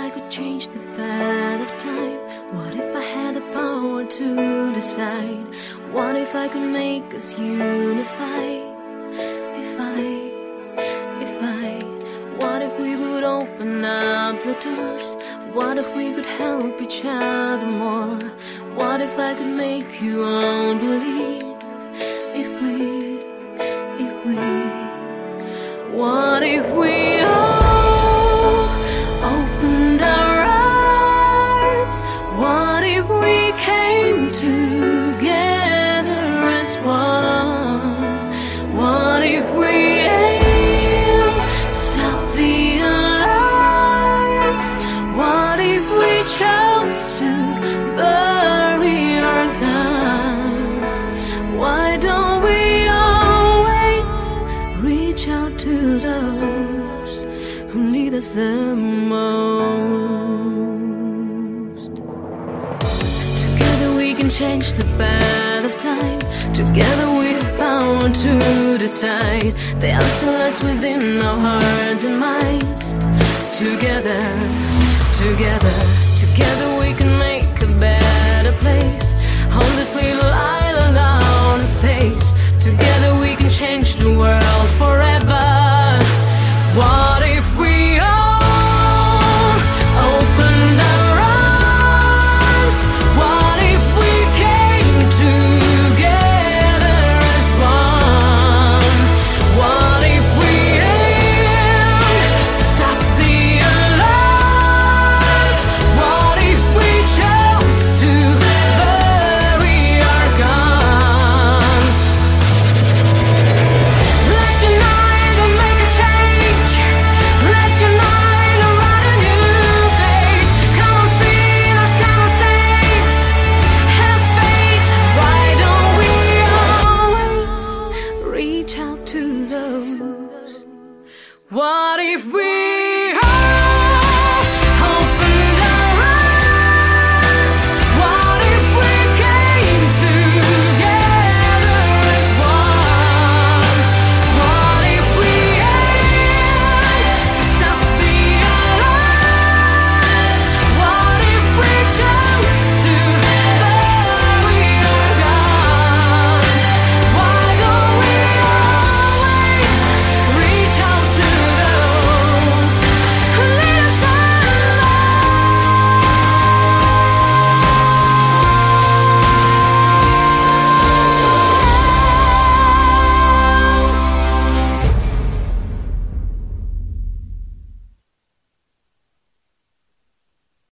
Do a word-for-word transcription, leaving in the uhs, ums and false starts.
I could change the path of time? What if I had the power to decide? What if I could make us unify? If I, if I, what if we would open up the doors? What if we could help each other more? What if I could make you all believe? If we, if we, what if we all opened our eyes? What if we came together as one? What if we aim to stop the alliance? What if we chose to bury our guns? Why don't we always reach out to those who need us the most? Together we can change the path of time. Together we have power to decide. The answer lies within our hearts and minds. Together, together, together we can make a better place on this little island out in space. Together we can change the world forever. What if we all opened our eyes? What if we came together as one? What if we aim to stop the alliance? What if we chose to bury our guns? Let's unite and make a change. Let's unite and write a new page. Come on, sinners, come on, saints. Have faith. Why don't we always reach out to those? What if we